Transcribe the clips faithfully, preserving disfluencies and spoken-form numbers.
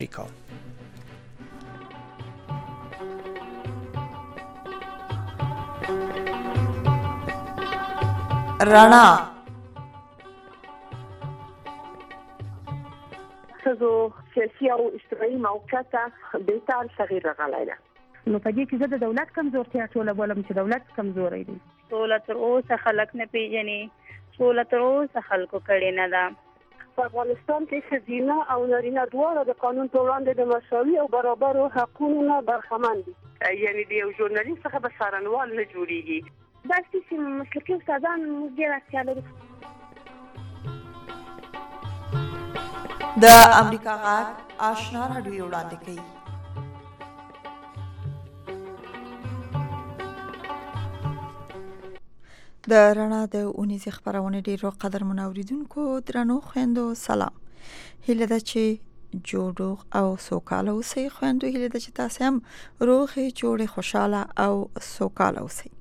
امریکا. رڼا ښځو سیاسي او اجتماعي موقعیت بهتر تغییر راغلی ده. نو په دې کې زه د دولت کمزورتیا ټوله بولم چې دولت کمزوری دی. سوله تر اوسه خلک نه پیژني، سوله تر اوسه خلکو کړې نه ده. په افغانستان کې ښځینه او نارینه دواړه د قانون په وړاندې د مساوي او برابرو حقونو نه برخمن دي. یعنې د یو ژورنالیست څخه به څارنوال نه جوړېږي. دا چې مسلکي استادان موږ ډېر اړتیا لرو. د امریکا غږ آشنا راډیو وړاندې کوي. د رڼا د اونیزې خپرونې ډیرو قدر منوریدونکو درنو خويندو سلام. هیله ده چې جوړ او سوکاله اوسئ. خويندو هیله ده چې تاسو هم روغ جوړ خوشاله او سوکاله اوسئ.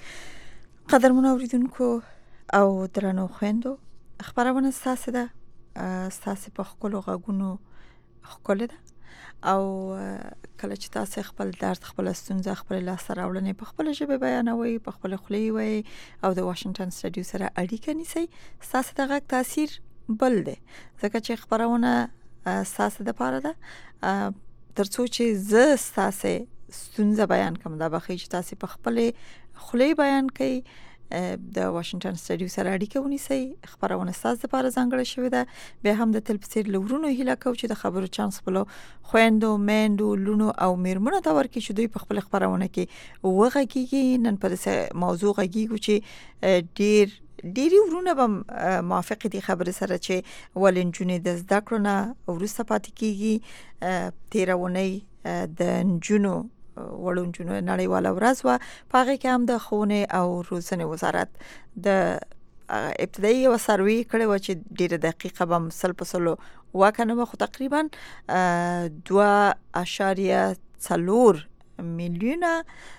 قدر منوریدونکو او درنو خويندو خپرونه تاسو ده تاسو په خپل غوګونو خپل ده او کله چې تاسو خپل درد خپل ستونزه خپل لاسته راوړنې په خپل ژبه بیانوي په خپل خولي وي او د واشنگټن سټډیو سره اړیکه نیسي تاسو ته غږ تاثیر بل دی ځکه چې خبرونه تاسو د پاره ده ترڅو چې ز تاسو ستونزه بیان کوم دا بخښي چې تاسو په خپل خولي بیان کوي د واشنگټن سټډیو سره اړیکه ونیسي. خبرونه تاسو لپاره ځانګړې شوې ده. به هم د تلپسیر لورونو هیله کوم چې د خبرو چانس بلو خويندو میندو لونو او میرمنو ته ورکړي چې دوی په خپل خبرونه کې وغږیږي. نن په دې موضوع غږیږو چې ډیر ډیری ورونه به موافق دي خبره سره چې ولنجونې د زده کړو نه ورسته پاتې کیږي. تیرونی د نجونو وړونجونو نړیواله ورځ وا پاره کې هم د خونه او روزنه وزارت د ابتدایي او سروي کړي و چې ډیره دقیقه به مسل په سلو واکنه خو تقریبا دوه اشاریه څلور میلیونه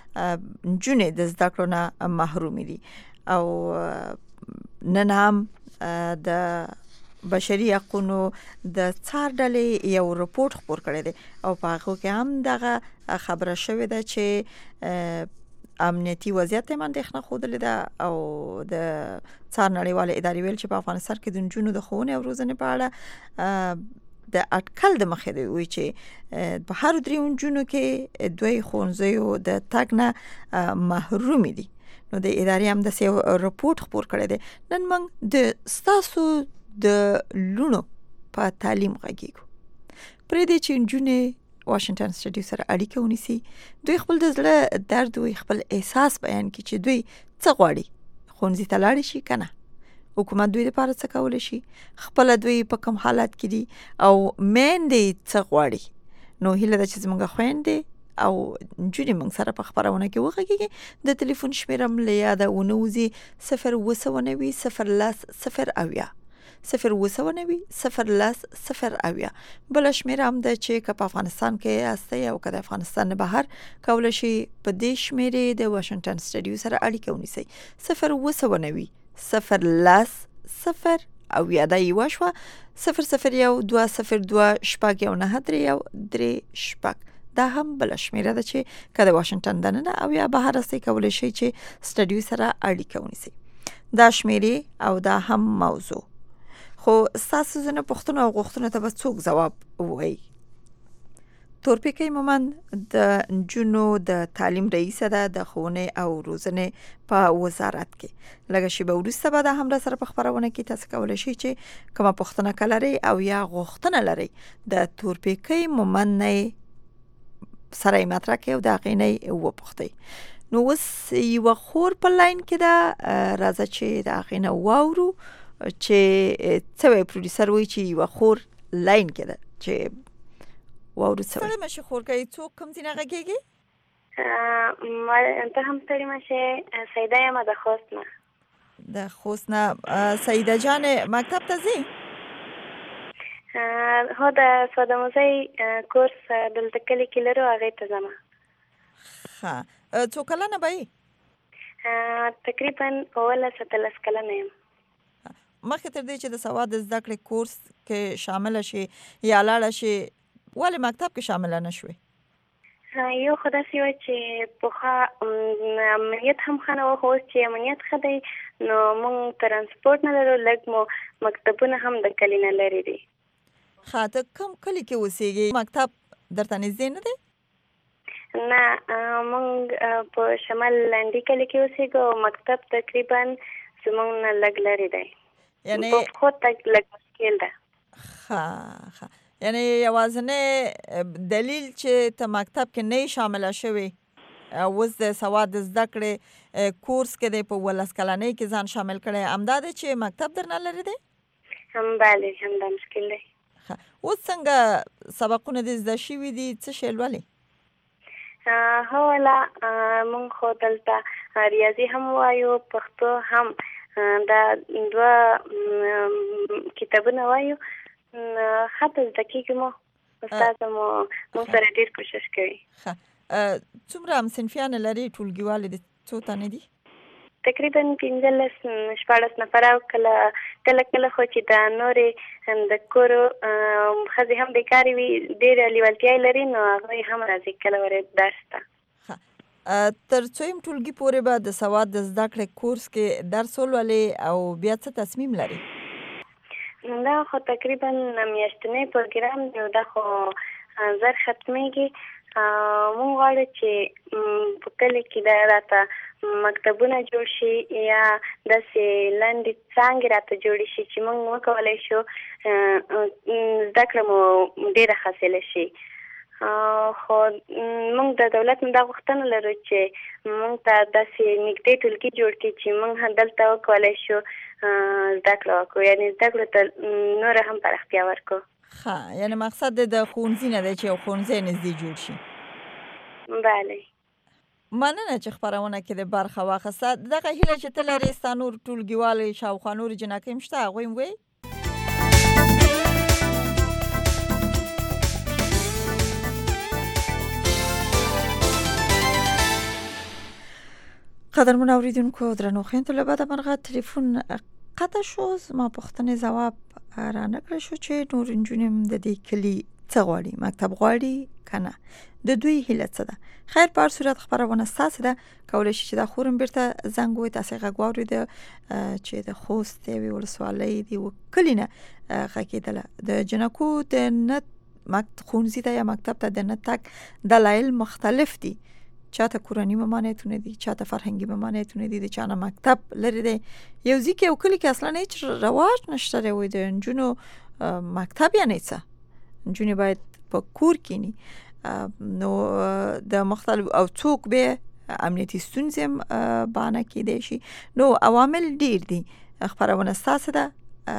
جنې د زده کړو نه محروم دي او نن هم د بشري حقوقو د څار ډلې یو رپورت خبر کړی دی او په هغه کې هم دغه خبره شوې ده چې امنیتي وضعیت هم اندېښنه خوده ده او د څار نړیواله ادارې ویل چې په افغانستان کې د نجونو د ښوونې او روزنې په اړه د اټکل د مخې دی وی چې په هر درې نجونو کې دوی ښوونځیو د تګ نه محروم دي. نو د ادارې هم د یو رپورت خبر کړی دی. نن موږ د ستاسو د لونو په تعلیم غږیږو پرې دې چې نجونې واشنگټن سټډیو سره اړیکه ونیسي دوی خپل د زړه درد او خپل احساس بیان کړي چې دوی څه غواړي خونځي ته لاړ شي کنه حکومت دوی لپاره څه کول شي خپل دوی په کوم حالت کې دي او مېندې څه غواړي. نو هیله ده چې زموږ خويندې او نجونې موږ سره په خبرونه کې وغږیږي. د ټلیفون شمیره م لیاده ونوزي صفر وسونوي صفر لاس صفر اویا صفر وسونوي صفر لاس صفر اویا. بل شمیره هم ده چې که په افغانستان کې هسته او که د افغانستان نه بهر کولای شي په دې شمیره د واشنگټن سټډیو سره اړیکه ونیسي صفر وسونوي صفر لاس صفر اویا. دا یو شو صفر صفر یو دوه صفر دوه شپږ یو نه درې یو درې شپږ. دا هم بل شمیره ده چې که د واشنگټن دننه او یا بهر هسته کولای شي چې سټډیو سره اړیکه ونیسي. دا شمیره او دا هم موضوع خو تاسو زنه پښتنو او غوښتنه ته به څوک جواب وایي. تورپیکي مومند د نجونو د تعلیم رئیس ده د ښوونې او روزنې په وزارت کې لږ شی به ورسته به د هم سره په خبرونه کې تاسو کولای شئ چې کومه پښتنه کلري او یا غوښتنه لري د تورپیکي مومند نه سره مطرح کې او د غینې و پښتي. نو وس یو خور په لاین کې دا راځي چې د غینې واورو چې څوې پروډوسر وایي چې یو خور لاین کې ده چې واورو څه سره مشه خور کوي څوک کوم ځای غږیږي ما انت هم ستړي مشه سیده یم د خوست نه د خوست نه سیده جان مکتب ته ځي هو د سوداموزي کورس دلته کلی کې لرو هغه ته ځم. ها څو کلنه به تقریبا اوله ستلس کلنه یم. مخکې تر دې چې د سواد زده کړې کورس کې شامل شي یا لاړه شي ولې مکتب کې شامل نه شوې؟ یو خو داسې وه چې پخوا امنیت هم ښه نه وه، خو اوس چې امنیت ښه دی نو موږ ترانسپورټ نه لرو، لږ مو مکتبونه هم د کلي نه لرې دي. ښه، ته کوم کلي کې اوسېږې؟ مکتب درته نږدې نه دی؟ نه، موږ په شمال لنډي کلي کې اوسېږو او مکتب تقریبا زموږ نه لږ لرې دی، یعنې په پښو تګ لږ مشکل ده. ښه ښه، یعنی یوازینی دلیل چې ته مکتب کې نه شامله شوې اوس د سواد د زده کړې کورس کې دی، په ولس کلنۍ کې ځان شامل کړی، همدا دی چې مکتب درنه لرې دی؟ هم بله، همدا مشکل دی. اوس څنګه سبقونه دې زده شوي دي؟ څه شی لولې؟ هو والله موږ خو دلته ریاضي هم وایو، پښتو هم، دا دوه کتابونه وایو. حتی زده کېږي مو، استاد مو موږ سره ډېر کوشش کوي. ښه، څومره همصنفیان لري؟ ټولګیوالې دې څو تنې دي؟ تقریبا پنځلس شپاړس نفره، او کله کله کله خو چې د نورې د کورو ښځې هم بیکارې وي، ډېرې لیوالتیا لري، نو هغوی هم راځي کله ورې درس ته. تر څویم ټولګي پورې به د سواد د زده کړې کورس کې درس ولولې او بیا څه تصمیم لري؟ دا خو تقریبا میاشتنی پروګرام دی، دا خو زر ختمیږي. مونږ غواړو چې په کلي کې دا راته مکتبونه جوړ شي یا داسې لنډې څانګې راته جوړې شي چې مونږ وکولی شو زده کړه مو ډېره حاصله شي. خو مونږ د دولت نه دا غوښتنه لرو چې مونږ ته داسې نږدې ټولګي جوړ کړي چې مونږ دلته وکولی شو زده کړه وکړو، یعنې زده کړو ته نوره هم پراختیا ورکړو. ښه، یعنې مقصد د ښوونځي نه دی چې یو ښوونځی نږدې جوړ شي. بله، مننه چې خپرونه کې د برخه واخیسته. دغه هیله چې ته لرې ستا نور ټولګیوالې شاوخوا نورې جنکۍ هم شته، هغوی هم وایي؟ قدرمن اوریدونکو، درنو خویندو، له بده مرغه تلیفون قطع شو. زما پوښتنې ځواب را نه کړی شو چې نور نجونې هم د دې کلي څه غواړي، مکتب غواړي که نه، د دوی هیله څه ده. خیر، په هر صورت خپرونه ستاسې ده، کولی شي چې دا خورم بیرته زنګ ووایي، تاسې غږ واورېده چې د خوست د یوې ولسوالۍ د یوه کلي نه غږېدله. د جنکو د نه ښوونځي ته یا مکتب ته د نه تګ دلایل مختلف دي. چاته کورني ممانعتونه دي، چاته فرهنګي ممانعتونه دي، د چا نه مکتب لرې دی. یو ځای کې یو کلي کې اصلا هیڅ رواج نشته دی، وایي د نجونو مکتب یعنې څه، نجونې باید په کور کینی. نو د مختلف او څوک به امنیتي ستونزې هم بهانه کېدی شي. نو عوامل ډیر دي. خپرونه ستاسې ده،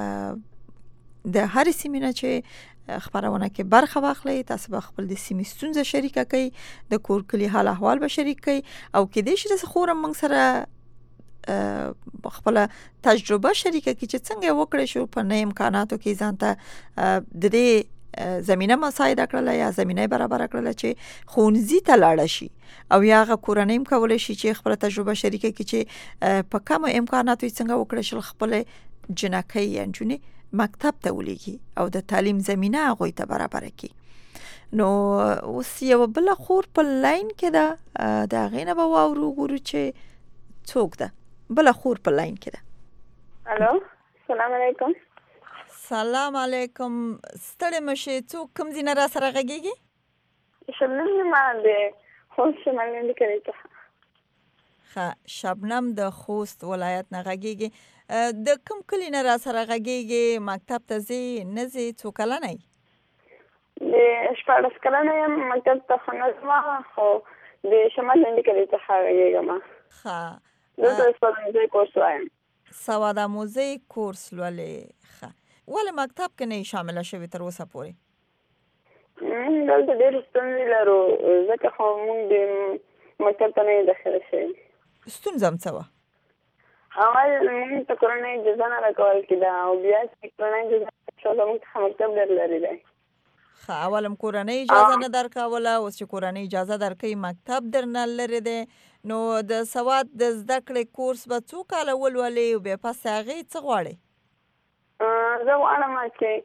د هرې سیمې نه چې خپرونه کې برخه واخلئ، تاسو به خپل د سیمې ستونزه شریکه کوي، د کور کلي حال احوال به شریک کوي، او کېدای شي داسې خور هم موږ سره خپله تجربه شریکه کړي چې څنګه یې وکړی شو په نه امکاناتو کې ځان ته د دې زمینه مساعده کړله یا زمینه برابره کړله چې ښوونځي ته لاړه شي، او یا هغه کورنۍ هم کولی شي چې خپله تجربه شریکه کړي چې په کمو امکاناتو یې څنګه وکړی شول خپلې جنکۍ یا نجونې مکتب ته ولیږي او د تعلیم زمینه هغوی ته برابره کړي. نو اوس یوه بله خور په لاین کې ده، د هغې نه به واورو وګورو چې څوک ده. بله خور په لاین کې ده. الو، سلام علیکم. سلام علیکم. ستړې مشې، څوک کوم ځای نه را سره غږېږي؟ شبنم یم د خوست شمال لنډي کلي څخه. ښه، شبنم د خوست ولایت نه غږېږي. د کوم کلي نه را سره غږېږي؟ مکتب ته ځې نه ځې؟ څو کلنه یې؟ د شپاړس کلنه یم، مکتب ته خو نه ځم، خو د شمال لنډي کلي څخه غږېږم. ښه، دلته د سواد آموزۍ کورس وایم. سواد آموزۍ کورس لولې. ښه، ولې مکتب کې نه یې شامله شوې تر اوسه پورې؟ موږ دلته ډېرې ستونزې لرو، ځکه خو موږ د مکتب ته نه یې داخله شوي. ستونزه هم څه وه؟ اول موږ ته کورنۍ اجازه نه راکول کېده، او بیا چې کورنۍ اجازه راکوله موږ څخه مکتب ډېر لرې دی. ښه، اول هم کورنۍ اجازه نه درکوله، اوس چې کورنۍ اجازه درکوي مکتب درنه لرې دی. نو د سواد د زده کړې کورس به څو کاله ولولې او بیا پس هغې څه غواړې؟ زه غواړم چې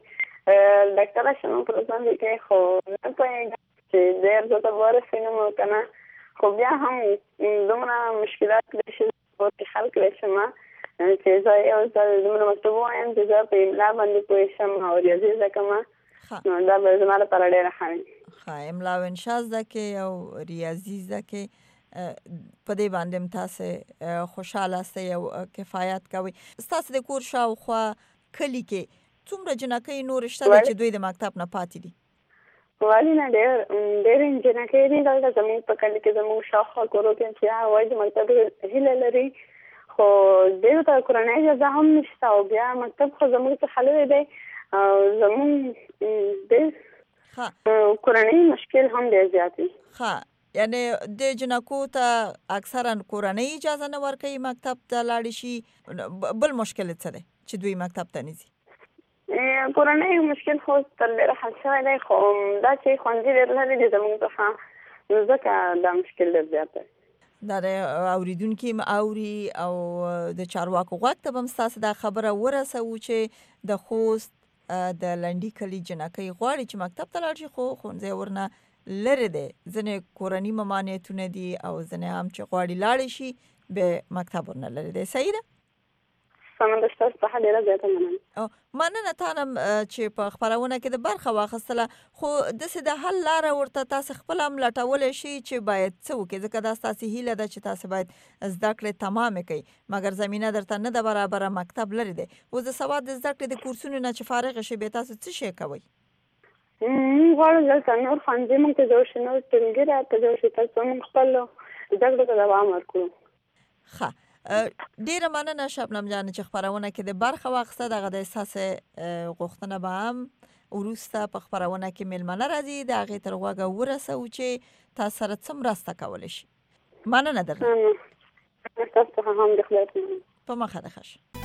ډاکټره شنو پروسان کې خو نه پوهېږم چې ډېر زه ته ورسېږم او که نه، خو بیا هم دومره مشکلات کړی شي ورته حل کړی شم چې زه یو ځل دومره مکتوب ووایم چې زه په املا باندې پوه شم او ریاضي زده کړم، نو دا به زما لپاره ډېره ښه وي. ښه، املا او انشا زده کړې او ریاضي زده کړې، په دې باندې هم تاسې خوشحاله استئ او کفایت کوئ. ستاسې د کور شاوخوا کلي کې څومره جنکۍ نورې شته دي چې دوی د مکتب نه پاتې دي؟ والي نه ډېر ډېرې جنکۍ دي دلته زموږ په کلي کې، زموږ شاوخوا کورو کې چې هغه وایي د مکتب هیله لري، خو ډېرو ته کورنۍ اجازه هم نشته او بیا مکتب خو زموږ څخه لرې دی او زموږ ډېر کورنۍ مشکل هم ډېر زیات وي. ښه، یعنی د جنکو ته اکثرا کورنۍ اجازه نه ورکوي مکتب ته لاړې شي. بل مشکل څه دی چې دوی مکتب ته نه ځي؟ کورنۍ مشکل خو تر ډېره حل شوی دی، خو دا چې ښوونځي ډېر لرې دي زموږ څخه، نو ځکه دا مشکل ډېر زیات دی. دا د اورېدونکي هم اوري او د چارواکو غوږ ته به هم ستاسې دا خبره ورسوو چې د خوست د لنډي کلي جنکۍ غواړي چې مکتب ته لاړ شي، خو ښوونځی ورنه لرې دی. ځینې کورني ممانعتونه دي او ځینې هم چې غواړي لاړې شي به مکتب ورنه لرې دی. صحیح ده؟ سمه ده، ستاسو څخه ډېره زیاته مننه. مننه تا نه چې په خپرونه کې د برخه واخیستله، خو داسې د حل لاره ورته تاسې خپله هم لټولی شي چې باید څه وکړي، ځکه دا ستاسې هیله ده چې تاسې باید زده کړې تمامې کړئ، مګر زمینه درته نه ده برابره، مکتب لرې دی. اوس د سواد د زده کړې د کورسونو نه چې فارغ شئ بیا تاسو څه شی کوئ؟ موږ غواړو دلته نور ښوونځي موږ ته جوړ شي، نور ټولګي راته جوړ شي، تر څو موږ خپل زده کړو ته دوام ورکړو. ښه، ډیره مننه شبنم جان چې خبرونه کې د برخه واخسته. دغه د احساس غوښتنه به هم وروسته په خبرونه کې مېلمانه راځي، د هغې تر غوږه ورسوو چې تاسو سره څه مرسته کولی شي. مننه درنه. تاسو څخه هم د خدای په نوم. په مخه دې ښه شه.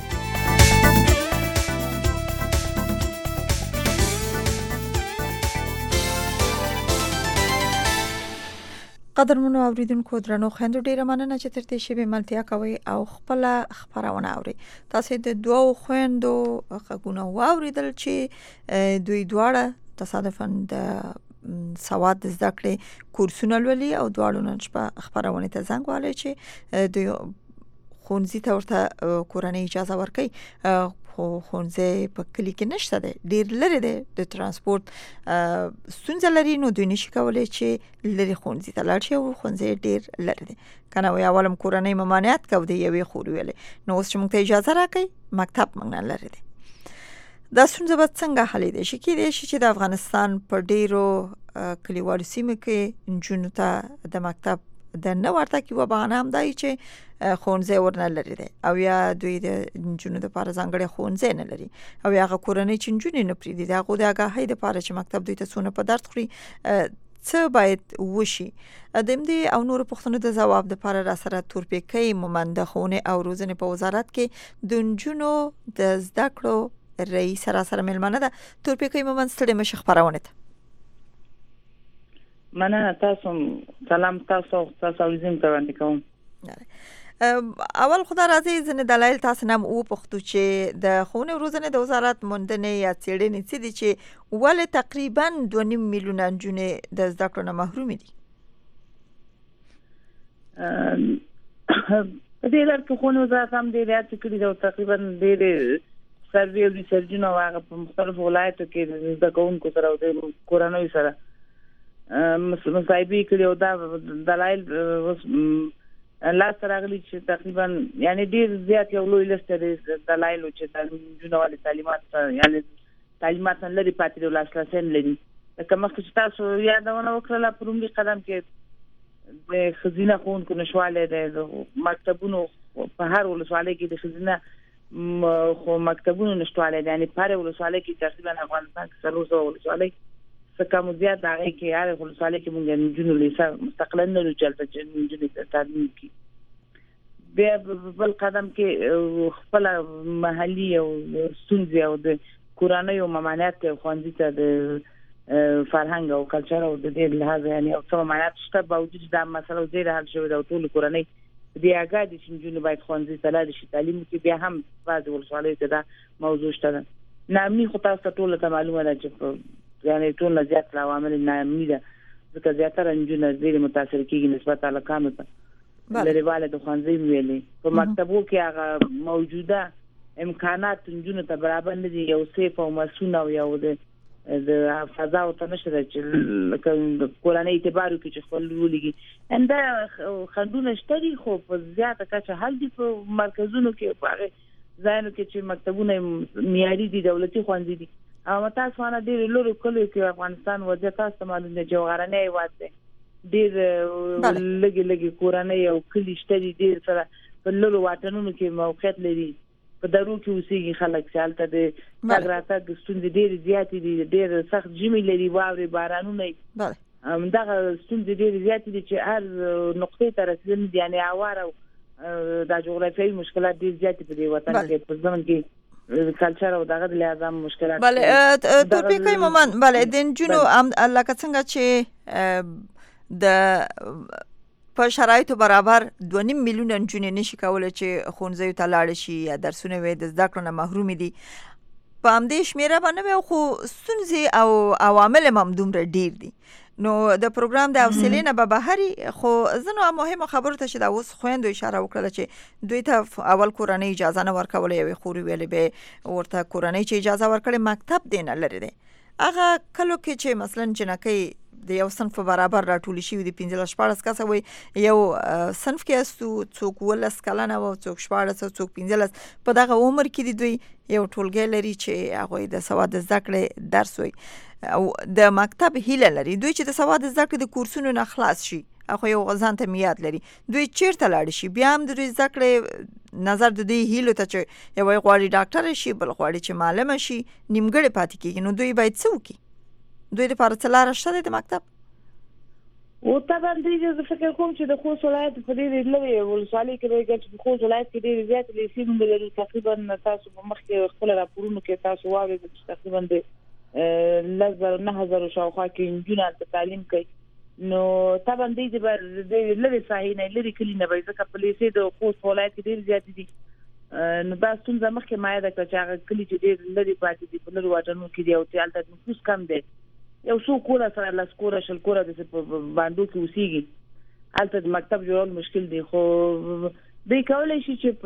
قدرمنو اوریدونکو درنو خویندو، ډیره مننه چې تر دې شیبې ملتیا کوئ او خپله خپرونه اورئ. تاسې د دوو خویندو غږونه واورېدل چې دوی دواړه تصادفاً د سواد د زده کړې کورسونه لولي او دواړو نن شپه خپرونې ته زنګ وهلی چې دوی ښوونځي ته ورته کورنۍ اجازه ورکوي، خو ښوونځی په کلي کې نشته دی، ډېر لرې دی، د ترانسپورت ستونزه لري، نو دوی نشي کولی چې لرې ښوونځي ته لاړ شي او ښوونځی ډېر لرې دی. که نه وایي اول هم کورنۍ ممانعت کوو د یوې خورې ویلې، نو اوس چې موږ ته اجازه راکوي مکتب موږ نه لرې دی. دا ستونزه به څنګه حلیدی شي؟ کیدای شي چې د افغانستان په ډېرو کلیوالو سیمو کې نجونو ته د مکتب د نه ورتګ یوه بهانه هم دا وي چې ښوونځی ورنه لرې دی او یا دوی د نجونو دپاره ځانګړی ښوونځی نه لري او یا هغه کورنۍ چې نجونې نه پرېږدي د هغو د آګاهۍ دپاره چې مکتب دوی ته څونه په درد خوري څه باید وشي. د همدې او نورو پوښتنو د ځواب دپاره را سره تورپیکۍ مومند د ښوونې او روزنې په وزارت کې د نجونو د زده کړو رئیس را سره مېلمانه ده. تورپیکۍ مومند ستړې مه شي خپرونې ته. مننه، تاسو سلام، تاسو تاسو اوریدونکو ته وړاندې کوم. اول خدا راځي ځینې دلایل تاسو نه وپوښتو چې د ښوونې او روزنې د وزارت موندنې یا څېړنې څه دي چې ولې تقریبا دوه نیم میلیونه نجونې د زده کړو نه محرومې دي؟ په دې لړ کې ښوونې وزارت هم ډېرې هڅې کړي دي او تقریبا ډېرې سروې او ریسرچونه هغه په مختلفو ولایتو کې د زده کوونکو سره او د کورنیو سره مصاحبې کړي او دا دلایل اوس لاسته راغلي چې تقریبا یعنی ډېر زیات یو لوی لست دی دلایلو چې د نجونو والي تعلیمات یعنی تعلیمات نه لري پاتې دي او لاسرسی نه لري. لکه مخکې چې تاسو یادونه وکړله په لومړي قدم کې د ښځینه ښوونکو نشتوالی دی، د مکتبونو په هر ولسوالۍ کې د ښځینه خو مکتبونو نشتوالی دی، یعنی په هر ولسوالۍ کې تقریبا افغانستان کې څلور سوه ولسوالۍ څه کم زیات د هغې کې هر ولسوالۍ کې موږ نجونو لیسه مستقلا نه لرو چې هلته چې نجونې تعلیم کړي. بیا بل قدم کې خپله محلي او ستونزې او د کورنیو ممانعت ښوونځي ته د فرهنګ او کلچر او د دې لحاظه یعنې یو څه ممانعت شته، باوجود دا مسله ډېره حل شوې ده او ټولې کورنۍ په دې آګاه دي چې نجونې باید ښوونځي ته لاړې شي تعلیم وکړي. بیا هم بعضې ولسوالیو کې دا موضوع شته ده. ناامني خو تاسو ټول ته معلومه ده چې یعنی ټول زیات عوامل ناامني ده ځکه زیاتره نجونې ډېر متاثر کیږي نسبت الکانو ته لريواله د خوانځي ویلې په مکتبو کې هغه موجوده امکانات نجونې ته برابر نه دي یو سیف او مسونه او یو د د فضا او تنشره چې کورانه اعتبارو کې چې خپل ولګي انده خندونه شتري خو په زیاته کچه حل دي په مرکزونو کې په ځایونو کې چې مکتبونه معیاري دي دولتي خوانځي دي او تاسو نه ډېر لوري کولو کې افغانستان وضعیت تاسو معلومه جوهرانه ایواد دي ډېر لګي لګي کورانه او کلی شتري ډېر سره په لورو واټنونو کې موقعیت لري په درو کې اوسېږي خلک چې هلته د تګ راتګ ستونزې ډېرې زیاتې دي ډېر سخت ژمي لري واورې بارانونه همدغه ستونزې ډېرې زیاتې دي چې هر نقطې ته رسېدل دي یعنې هوار او دا جغرافیایي مشکلات ډېر زیاتې په دې وطن کې په ځمن کې کلچر او دغه د لحاظه مشکلات بله تورپیکۍ مومن بله د نجونو لکه څنګه چې د په شرایطو برابر دوه نیم میلیونه نجونې نشي کولی چې ښوونځیو ته لاړې شي یا درسونه وي د زده کړو نه محرومې دي په همدې شمېره به نه وي خو ستونزې او عوامل هم همدومره ډېر دي نو د پروګرام د حوصلې نه به بهر خو ځینو مهمو خبرو ته چې دا اوس خویندو اشاره وکړله چې دوی ته اول کورنۍ اجازه نه ورکوله یوې خورې ویلې به ورته کورنۍ چې اجازه ورکړې مکتب دی نه لرې دی هغه کلو کې چې مثلا جنکۍ د یو صنف برابر راټول شي د پنځلس شپاړس کسه وي یو صنف کې استو څوک ولس کلنه او څوک شپاړس او څوک پنځلس په دغه عمر کې دی دوی یو ټولګی لري چې هغه د سواد زده کړې درس وي او د مکتب هیله لري دوی چې د سواد زده کړې د کورسونو نه خلاص شي هغه یو غزان ته میاد لري دوی چیرته لاړ شي بیا هم د دوی زده کړې نظر د دوی هیلو ته چې یو غواړي ډاکټر شي بل غواړي چې معلم شي نیمګړی پاتې کیږي نو دوی باید څه وکړي دوی لپاره څه لاره شته د مکتب او طبعا دې زه فکر کوم چې د خوست ولایت په دې لوی ولسوالۍ کې راځي چې خوست ولایت کې ډېر زیات لیسې لري تقریبا تاسو په مخ کې خپل راپورونو کې تاسو واورئ چې تقریبا د لږ نه هزار شاوخوا کې نجونې ته تعلیم کوي نو طبعا دې د لوی ساحې نه لري کلی نه وایي ځکه په لیسې د خوست ولایت کې ډېر زیات دي نو دا ستونزه مخکې ما یاد کړه چې هغه کلی چې ډېر لري پاتې دي په لرو واټنونو کې دی او چې هلته نفوس کم دی یو څو کوره سره لاس کوره شل کوره د باندې کې اوسېږي هلته د مکتب جوړول مشکل دی خو دوی کولی شي چې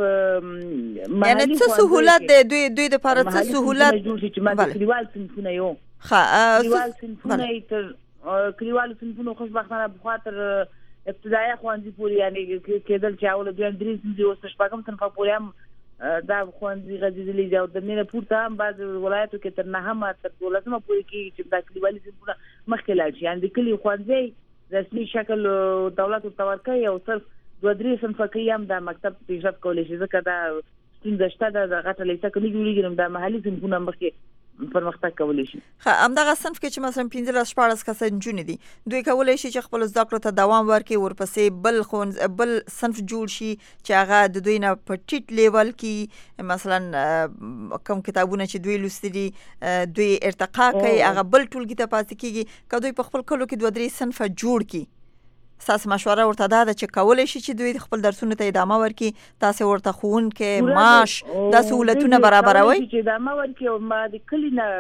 په یعنی څه سهولت دی دوی دوی دپاره څه سهولت جوړ شي چې ما د کلیوال صنفونه یو کلیوال صنفونه یې تر کلیوالو صنفونو خوشبختانه پخوا تر ابتدایي ښوونځي پورې یعنې کېدل چې اول دویم درې صنفي اوس تر شپږم صنفه پورې هم دا ښوونځي غځېدلي دي او د نه پورته هم بعض ولایتو کې تر نهمه تر دولسمه پورې کېږي چې دا کلیوالي صنفونه مخکې لاړ شي یعنې د کلي ښوونځی رسمي شکل دولت ورته ورکوي او صرف دوه درې صنفه کوي هم دا مکتب پیشرفت کولی شي ځکه دا ستونزه شته ده د غټه لیسه که نه جوړېږي نو دا محلي صنفونه مخکې پرمختګ کولی شي ښه همدغه صنف کې چې مثلا پنځلس شپاړس کسه نجونې دي دوی کولی شي چې خپلو زده کړو ته دوام ورکړي ورپسې بل ښوونځ بل صنف جوړ شي چې هغه د دوی نه په ټیټ لیول کې مثلا کوم کتابونه چې دوی لوستي دي دوی ارتقا کوي هغه بل ټولګي ته پاتې کېږي که دوی په خپل کلو کې دوه درې صنفه جوړ کړي ستاسو مشوره ورته دا ده چې کولی شي چې دوی خپل درسونو ته ادامه ورکړي تاسو ورته ښوونکی معاش دا سهولتونه برابروئ چې ادامه ورکړي او ما د کلي نه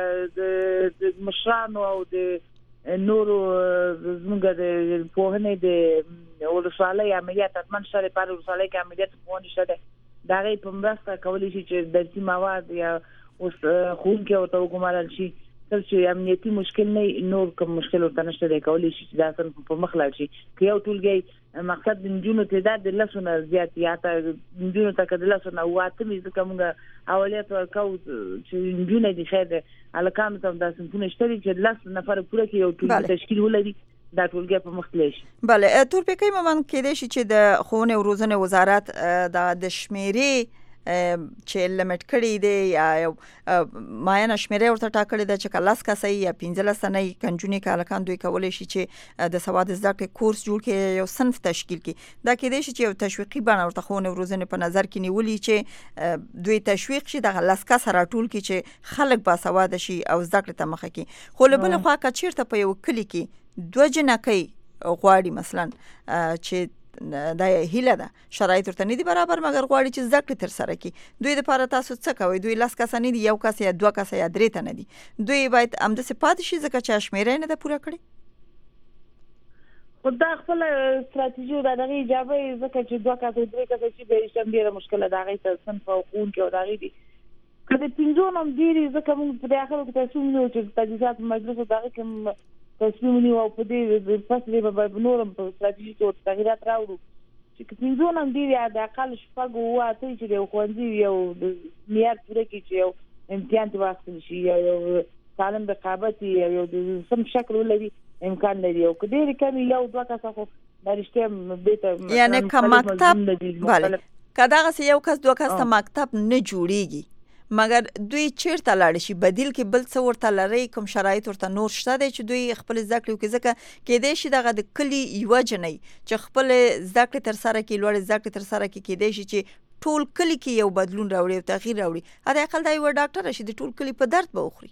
د مشرانو او د نورو زموږ د پوهنې د ولسوالۍ عملیات حتما شته لپاره ولسوالۍ کې عملیات پوهنې شته د هغې په مرسته کولی شي چې درسي مواد یا اوس ښوونکي ورته وګمارل شي تر چې امنیتي مشکل نه نور کوم مشکل ورته نشته دی کولی شي چې دا صنف په مخ لاړ شي که یو ټولګی مقصد د نجونو تعداد د لسو نه زیات یا حتی نجونو ته که د لسو نه اووه اتم وي ځکه موږ اولیت ورکوو چې نجونې دي خیر دی هلکانو ته هم دا صنفونه شته دي چې لس نفره پوره کړي یو ټولګي تشکیل ولري دا ټولګی په مخ تللی شي بله تورپیکۍ مومن کیدای شي چې د ښوونې او روزنې وزارت د شمېرې چې لیمټ کړی دی یا یو معینه شمېره ورته ټاکلې ده چې که لس کسه یا پنځلس تنه یې که نجونې که هلکان دوی کولی شي چې د سواد زده کړې کورس جوړ کړي یو صنف تشکیل کړي دا کیدای شي چې یو تشویقي بڼه ورته ښوونې او روزنې په نظر کې نیولي چې دوی تشویق شي دغه لس کسه راټول کړي چې خلک باسواده شي او زده کړې ته مخه کړي خو له بلې خوا که چېرته په یو کلي کې دوه جنکۍ غواړي مثلا چې د هیله ده شرایط ورته نه دي برابر مګر غواړي چې زده کړې تر سره کړي دوی دپاره تاسو څه کوئ دوی لس کسه نه دي یو کس یا دوه کسه یا درې تنه دي دوی باید همداسې پاتې شي ځکه چې شمېره یې نه ده پوره کړې خو دا خپل ستراتیژي او د هغې اجابه یې ځکه چې دوه کسه درې کسه چې به یې شم ډېره مشکله د هغې ته صنف او ښوونکي او د هغې دي که د پنځو نه هم ډېرې ځکه موږ په دې اخرو کې تصمیم ونیو چې تجهیزات په مجلسو د هغې کې هم تصمیم ونیو او په دې فصل به نور هم په ستراتیژي کې ورته تغیرات راوړو چې که پنځو نه هم ډېرې د اقل شپږ اووه اته چې د یو ښوونځي یو معیار پوره کړي چې یو امتحان ته واخیستل شي یا یو سالم رقابت یا یو سم شکل ولري امکان لري او که ډېرې کمې یو دوه کسه خو دا رښتیا دې ته یعنې که مکتب بله که دغسې یو کس دوه کس ته مکتب نه جوړېږي مګر دوی چیرته لاړ شي بدیل کې بل څه ورته لري کوم شرایط ورته نور شته دی چې دوی خپل زده کړې وکړي ځکه کېدای شي دغه د کلي یوه جنۍ چې خپل زده کړې تر سره کړي لوړې زده کړې تر سره کړي کېدای شي چې ټول کلي کې یو بدلون راوړي او تغییر راوړي حداقل دا یوه ډاکټره شي د ټول کلي په درد به وخوري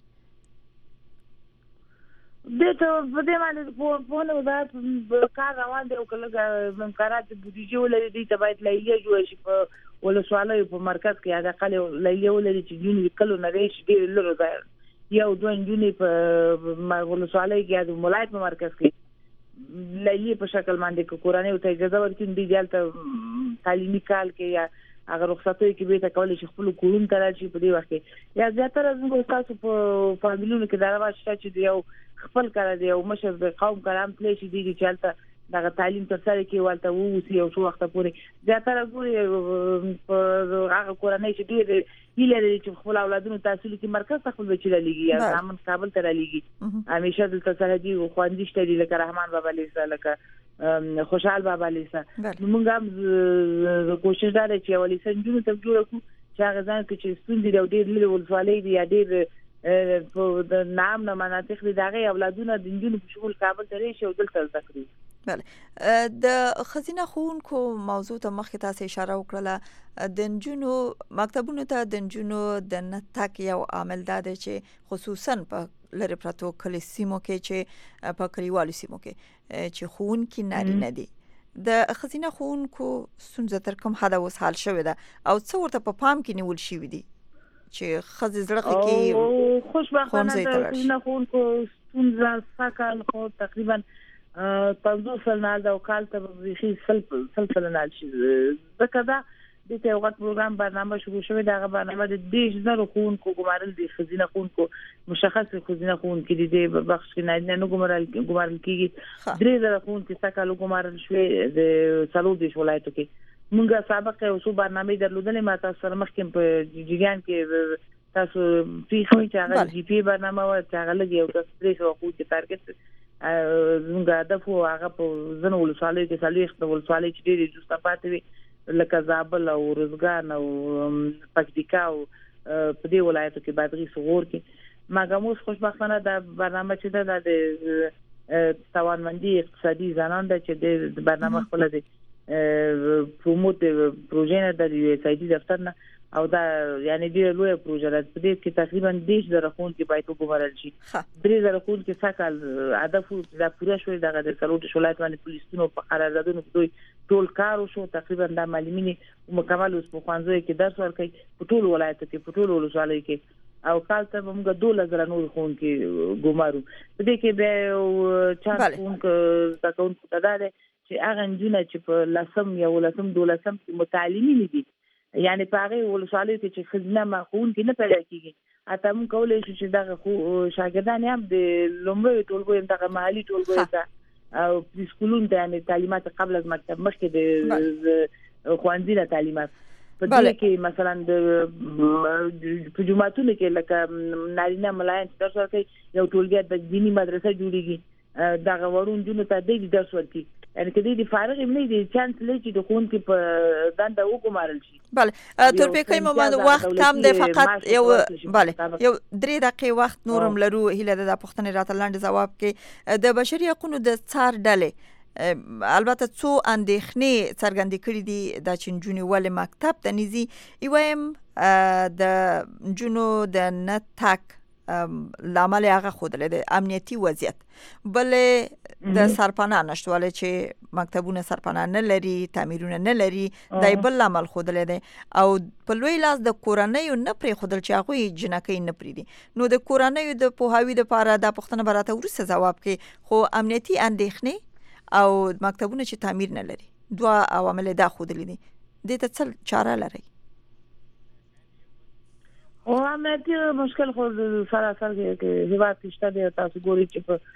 دې ته په دې باندې پوهنه وزارت کار روان دی او که لږ امکانات د بودیجې ولري دوی ته باید لیلیه جوړه شي په ولسوالیو په مرکز کې حداقل لیلیه ولري چې نجونې د کلو نه راشي ډېرې لرو ځای یو دوه نجونې په ولسوالۍ کې یا د ولایت په مرکز کې لیلیې په شکل باندې که کورنیو ته اجازه ورکړي دوی دلته تعلیمي کال کې یا هغه رخصتیو کې بیرته کولی شي خپلو کورونو ته راشي په دې وخت کې یا زیاتره زموږ ستاسو په فامیلونو کې دا رواج شته چې د یو خپل کاره د یو مشر د قوم کاره هم تللی شي دوی چې هلته دغه تعلیم تر سره کړي هلته واوسي یو څو وخته پورې زیاتره ګورې په هغه کورنۍ چې ډېر هیله لري چې خپل اولادونو تحصیل کړي مرکز ته خپل بچي رالېږي یا زامن کابل ته رالېږي همیشه دلته سرحدي ښوونځي شته دي لکه رحمان بابا لیسه لکه خوشحال بابا لیسه نو موږ هم کوشش دا دی چې یوه لیسه نجونو ته جوړه کړو چې هغه ځان کې چې ستونزې دي او ډېر لرې ولسوالۍ دي یا ډېر د نام نه مناطق دي د هغې اولادونه د نجونو په شمول کابل ته راشي او دلته زده کړي بله د ښځینه ښوونکو موضوع ته مخکې تاسې اشاره وکړله د نجونو مکتبونو ته د نجونو د نه تګ یو عامل دا دی چې خصوصا په لرې پرتو کلي سیمو کې چې په کلیوالو سیمو کې چې ښوونکي نارینه دي د ښځینه ښوونکو ستونزه تر کوم حده اوس حل شوې ده او څه ورته په پام کې نیول شوي دي چې ښځې زړه کې خوشبختانه د ښځینه ښوونکو ستونزه سږ خو تقریبا پنځوس سلنه ده او کال ته به بیخي سل سلنه شي ځکه دا دې ته یو غټ پروګرام برنامه شروع شوې ده هغه برنامه د دېرش زرو ښوونکو ګمارل دي ښځینه ښوونکو مشخص ښځینه ښوونکي دي دې بخش کې نارینه نه ګمارل کېږي درې زره ښوونکي سږ کال وګمارل شوې د څلور دېرش ولایتو کې موږ سابقه یو څو برنامې درلودلې ما تاسو سره مخکې په جریان کې تاسو پیښوي چې هغه جی پی برنامه وه چې هغه لږ یو درې سوه ښوونکي ټارګټ زموږ هدف و هغه په ځینو ولسوالیو کې څلوېښت ولسوالۍ چې ډېرې وروسته پاتې وي لکه زابل او روزګان او پکتیکا او په دې ولایتو کې بادغیس غور کې مګر اوس خوشبختانه دا برنامه چې ده دا د توانمندي اقتصادي زنان ده چې د برنامه خپله د پروموت پروژې نه د یو ایس آی ډي دفتر نه او دا یعنی ډېره لویه پروژه ده په دې کې تقریبا دېرش زره ښوونکي باید وګمارل شي درې زره ښوونکي سږ کال هدف دا پوره شوی دغه د څلور دېرش ولایت باندې په لیستونو په قراردادونو کې دوی ټول کار وشو تقریبا دا معلمینې مکمل اوس په ښوونځیو کې درس ورکوي په ټولو ولایتو کې په ټولو ولسوالیو کې او کال ته به موږ دولس زره نور ښوونکي ګمارو په دې کې بیا یو چانس ښوونکو زده کوونکو ته دا دی چې هغه نجونه چې په لسم یا ولسم دولسم کې متعلمین دي یعنی په هغې ولسوالیو کې چې ښځینه ښوونکي نه پیدا کېږي حتی موږ کولی شو چې دغه شاګردان هم د لومړیو ټولګیو دغه محلي ټولګیو ته او پریسکولونو ته یعنې تعلیمات قبل از مکتب مخکې د ښوونځي نه تعلیمات په دې کې مثلا د په جوماتونو کې لکه نارینه ملایان چې درس ورکوي یو ټولګی د دیني مدرسه جوړېږي دغه وړو نجونو ته دی درس ورکوي یعنی که دې د فارغ هم نه دي چانس لري چې د ښوونکي په دنده وګمارل شي بله تورپیکۍ محمد وخت کم دی فقط یو بله یو درې دقیقې وخت نور هم لرو هیله ده د پوښتنې راته لنډ ځواب کې د بشري حقونو د څار ډلې البته څو اندېښنې څرګندې کړي دي دا چې نجونې ولې مکتب ته نه ځي یوه یم د نجونو د نه تګ لامل هغه خودلې د امنیتي وضعیت بل د سرپناه نشټواله چې مکتبونه سرپناه نه لري تعمیرونه نه لري دای بل لامل خودلې دی او په لوی لاس د کورنۍ نه پرې خودل چې هغه جنکې نه پریدي نو د کورنۍ د پوهاوی د پاره د پښتنه براته ورسره جواب کې خو امنیتي اندېښنې او مکتبونه چې تعمیر نه لري دوه عوامل دا خودلې دي د ته څل چاره لري او امنیتي مشکل خو سراسر کې هیواد کې دی تاسو ګورئ چې په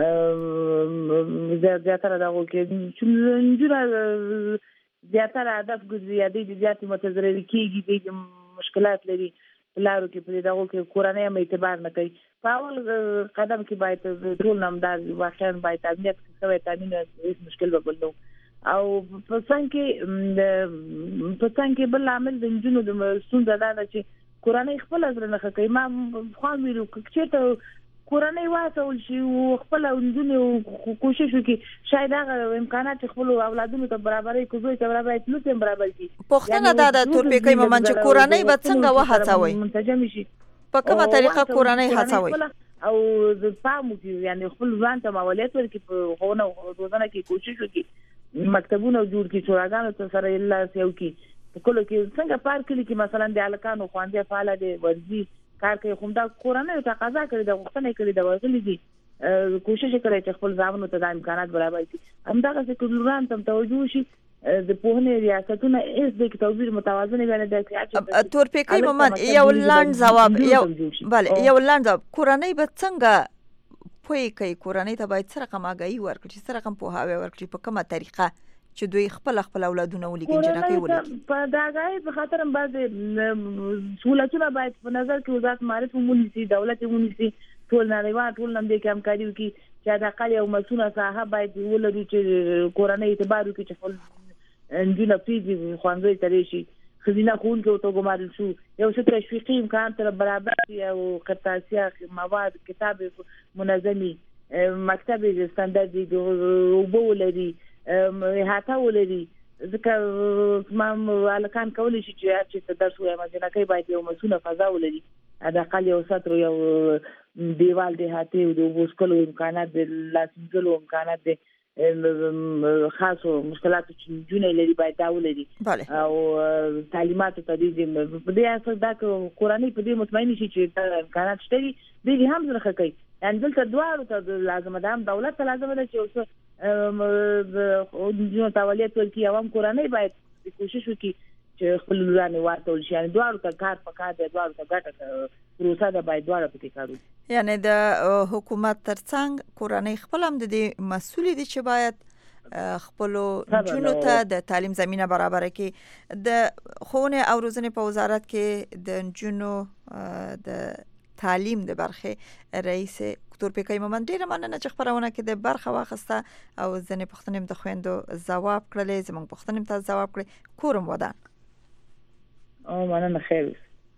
زیاتره دغه کې چې نجونه زیاتره هدف ګرځي د زیاتې متضرر کېږي د مشکلات لري لارو کې په دغه کې کورنۍ هم اعتبار نه کوي په اول قدم کې باید ټول نامدار واقعا باید امنیت سوی تامین هیڅ مشکل به بل نو او په څنګه کې په څنګه کې بل عامل د نجونو د ستونزه ده چې کورنۍ خپل ازرنه کوي ما خو ویلو چې ته کورنۍ واسول شي او خپل نجونو کوشش وکړي شاید هغه امکانات خپل اولادونو ته برابرې کوي ته برابرې نو ته برابر شي پښتنه دا د تورپیکې ممن چې کورنۍ به څنګه وهڅوي منتجم شي په کومه طریقه کورنۍ هڅوي او د پامو کې یعنی خپل ځان ته مولویت ورکړي په خونه او روزانه کې کوشش وکړي مکتبونه جوړ کړي شوراګانو ته سره الله سيو کې کله کې څنګه پارک کې مثلا د الکانو خواندې فعال دي ورزي کار کوي خو دا کورنۍ تقاضا کوي د وختنه کوي د ورغلي دي کوشش کوي چې خپل ځامنو ته د امکانات برابر کړي همدغه چې کلوران تم توجه شي د پوهنې ریاستونه اس د توزیع متوازن باندې د سیاست تورپیکې ممن یو لاند جواب یو bale یو لاند جواب کورنۍ به څنګه پوي کوي کورنۍ ته باید سره کماګي ورکړي سره کم پوهاوی ورکړي په کومه طریقه چې دوی خپل خپل اولادونه ولګي جنکې ولګي په داګای په خاطر باز سہولتونه باید په نظر کې وزارت معرف مونږ دولت مونږ ټول نړیوال ټول نن د کمکاري وکي چې دا قال یو مسؤله صاحب باید ولري چې کورنۍ اعتبار وکي چې خپل انجیل پیږي خوانځي ترې شي خزینه خون کې او ګمارل شو یو څه تشویقي امکان تر برابر او قطاسیا مواد کتاب منظمي مکتب ستاندرد دی او بولري هاته ولري ځکه ما الکان کولای شي چې درس وایم چې نه باید یو مسؤله فضا ولري دا قال یو ساتر یو دیوال دی هاته او د وسکلو امکانات د لاسنجلو امکانات د خاصو مشکلات چې جونې لري باید دا ولري او تعلیمات ته دي په دې اساس دا کورنۍ په دې مطمئن شي چې امکانات شته دي دې هم زړه کوي ان دلته دوه ته لازم ده دولت ته لازم ده چې اوس او د تاولیت ورکی عوام کورنۍ باید کوشش وکړي چې خپل ځان واتول شي یعنی دوه ته کار پکار دی دوه ته ګټه پروسه ده باید دوه پکې کارو یعنی د حکومت ترڅنګ کورنۍ خپل هم د مسؤلیت دي چې باید خپل جنو ته د تعلیم زمينه برابر کړي د خونه او روزنه په وزارت کې د جنو د تعلیم د برخه رئیس تورپیکې ممن ډیره مننه چې خبرونه کې د برخه واخسته او ځنې پښتنیم د خويندو جواب کړلې زموږ پښتنیم ته جواب کړې کورم ودان او مننه خیر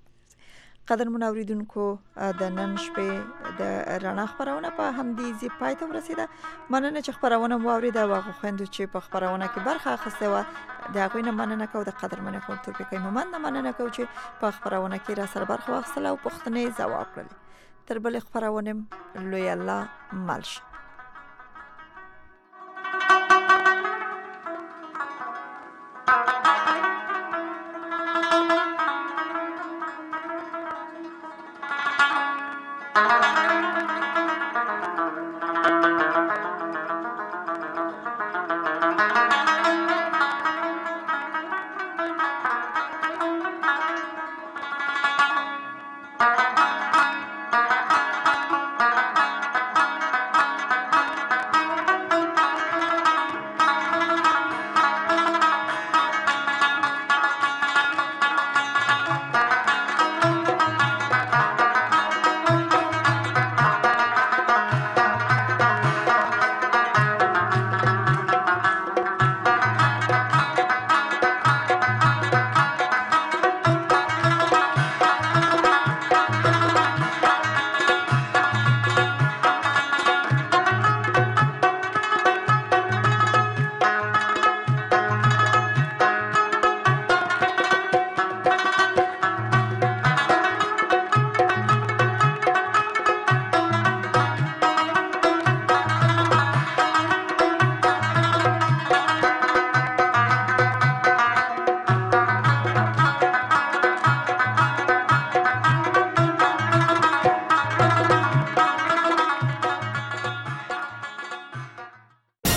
قدر منوریدونکو د نن شپې د رڼا خبرونه په همدې زی پای ته ورسیده مننه چې خبرونه مو اوریده واغه خويندو چې په خبرونه کې برخه اخیسته و دا غوینه مننه کو د قدر منه خو تورپیکې ممن مننه کو چې په خبرونه کې را سره برخه واخیستله او پښتنې جواب کړل تر بل خبرونه لوی الله مالش